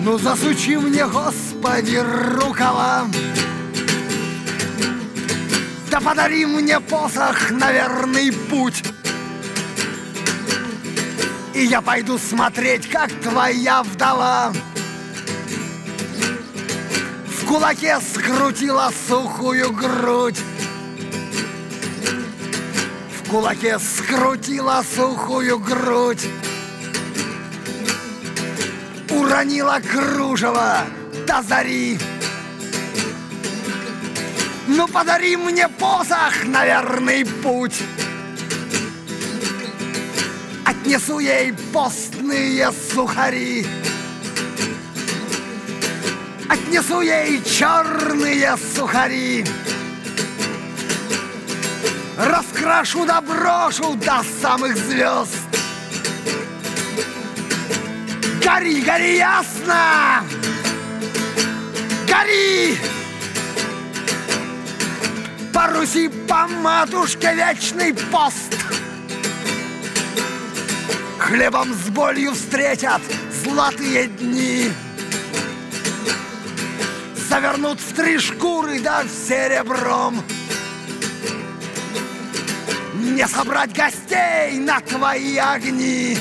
Ну засучи мне, Господи, рукава, да подари мне посох на верный путь, и я пойду смотреть, как твоя вдова в кулаке скрутила сухую грудь. В кулаке скрутила сухую грудь, уронила кружево до зари. Ну подари мне посох на верный путь, отнесу ей постные сухари, отнесу ей черные сухари, раскрашу да брошу до самых звезд. Гори, гори ясно! Гори! По Руси, по матушке вечный пост. Хлебом с болью встретят золотые дни, завернут в 3 шкуры да в серебром. Не собрать гостей на твои огни.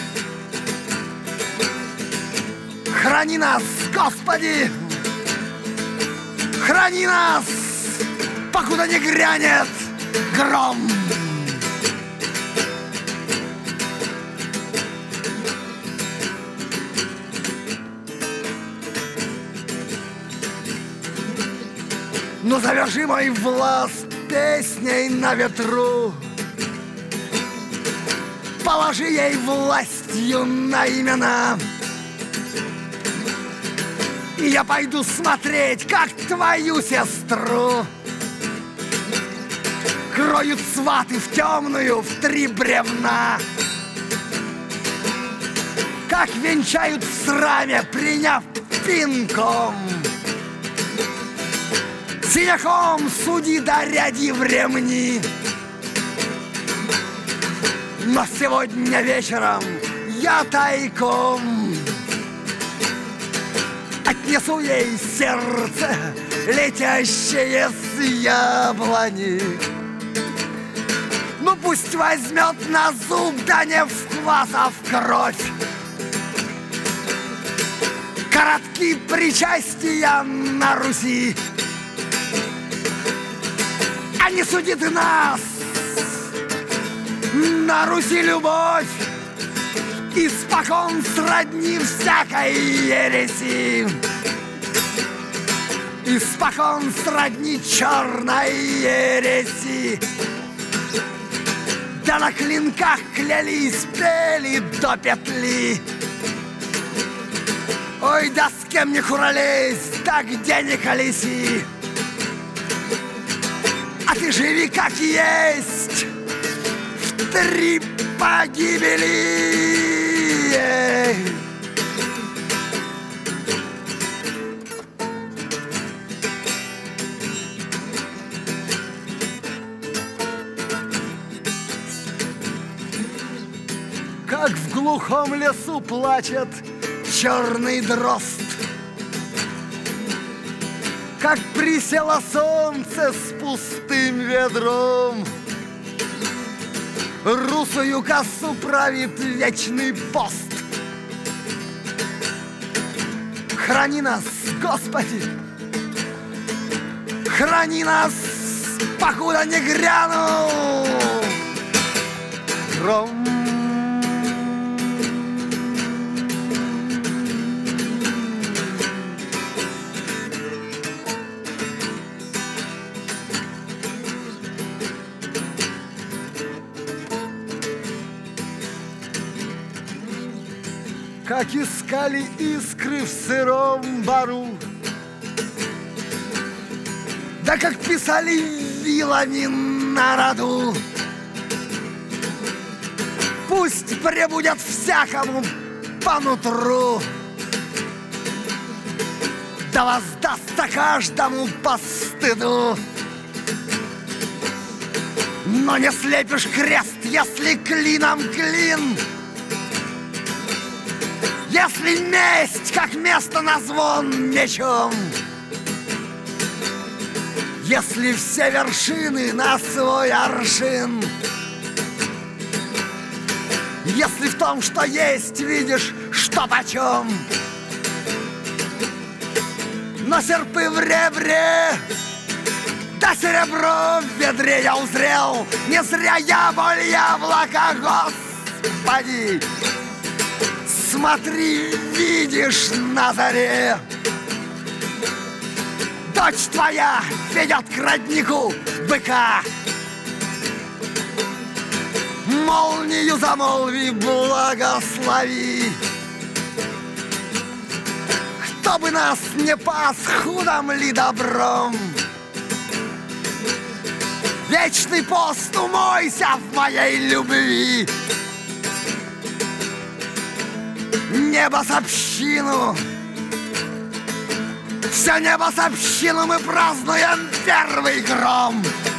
Храни нас, Господи! Храни нас, покуда не грянет гром! Ну завяжи мой влас песней на ветру, положи ей властью на имена, и я пойду смотреть, как твою сестру кроют сваты в темную в 3 бревна, как венчают в сраме, приняв пинком. Синяком суди да ряди в ремни. Но сегодня вечером я тайком отнесу ей сердце, летящее с яблони. Ну пусть возьмет на зуб, да не в квас, а в кровь. Коротки причастия на Руси, а не судит нас на Руси любовь, испокон сродни всякой ереси, испокон сродни черной ереси. Да на клинках клялись, пели до петли. Ой, да с кем не куролезь, да где не колеси. А ты живи как есть, в 3 погибели. Как в глухом лесу плачет черный дрозд, как присело солнце с пустым ведром, русую косу правит вечный пост. Храни нас, Господи! Храни нас, покуда не грянул гром. Как искали искры в сыром бару, да как писали вилами на роду. Пусть пребудет всякому по нутру, да воздастся каждому по стыду. Но не слепишь крест, если клином клин. Если месть, как место на звон мечом, если все вершины на свой аршин, если в том, что есть, видишь, что почем, но серпы в ребре, да серебро в ведре я узрел. Не зря яблонь яблоко, Господи. Смотри, видишь на заре, дочь твоя ведет к роднику быка. Молнию замолви, благослови. Кто бы нас не пас, худом ли добром, вечный пост умойся в моей любви. Небо с общину, все небо с общину, мы празднуем первый гром.